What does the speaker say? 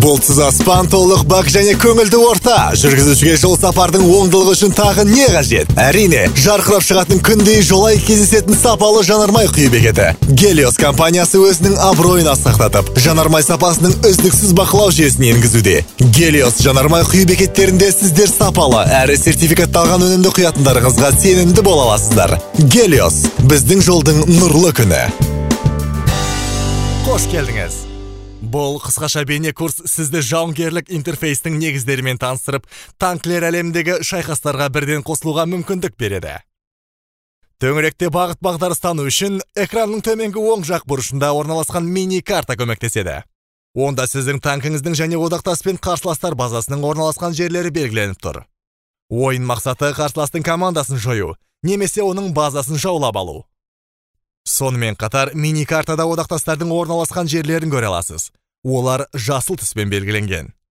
Болтсыз аспан, толық бақ және көңілді орта. Жүргізушіге жол сапардың оңдылығы үшін тағы не қажет? Әрине, жарқырап шығатын күндей жолай кездесетін сапалы жанармай құю бекеті. Гелиос компаниясы өзінің абыройын сақтатып, жанармай сапасының үздіксіз бақылау жүйесін енгізуде. Гелиос жанармай құю бекеттерінде сіздер сапалы әрі сертификатталған өнімді құятындарыңызға сенімді бола аласыздар. Гелиос, біздің жолдың нұрлы күні. Қош келдіңіз. Бұл қысқаша бейне курс сізді жауынгерлік интерфейстің негіздерімен таныстырып, танкілер әлемдегі шайқастарға бірден қосылуға мүмкіндік береді. Төңіректе бағыт-бағдар ұстану үшін экранның төменгі оң жақ бұрышында орналасқан мини-карта көмектеседі. Онда сіздің танкіңіздің және одақтаспен қарсыластар базасының орналасқан жерлері белгіленіп тұр. Ойын мақсаты қарсыластың командасын жою, немесе оның базасын жаулап алу. Сонымен қатар мини-картада одақтастардың орналасқан жерлерін көре аласыз. Олар жасыл түспен белгіленген.